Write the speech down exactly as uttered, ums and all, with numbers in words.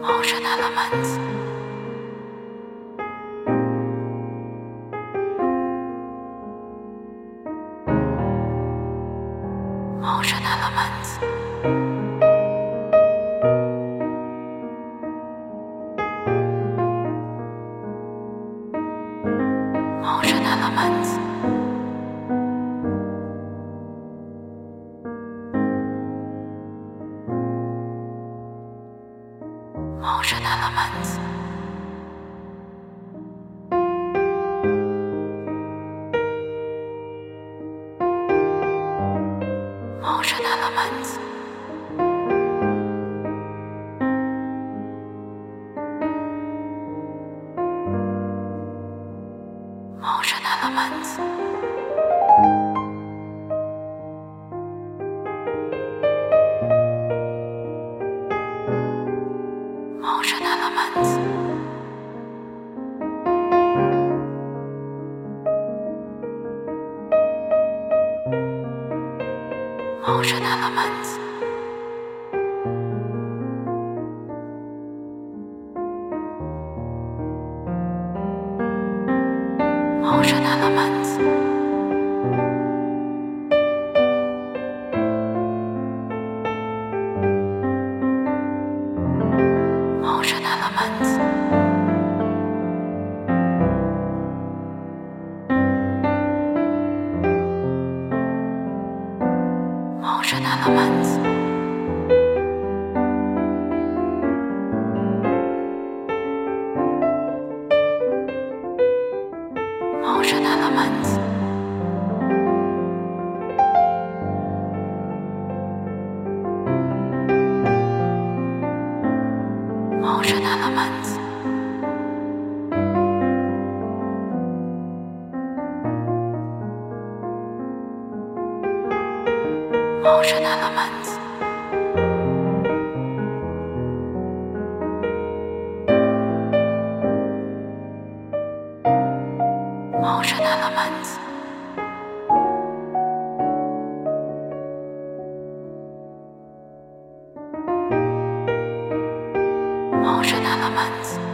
Ocean elements. Ocean elements. Ocean elements. Ocean elements. Ocean elements. Ocean elements. Ocean elements. Ocean elements. Ocean elements. Ocean elements. Ocean elements. Ocean elements. Ocean elements. Ocean elements. Ocean elements. Ocean elements.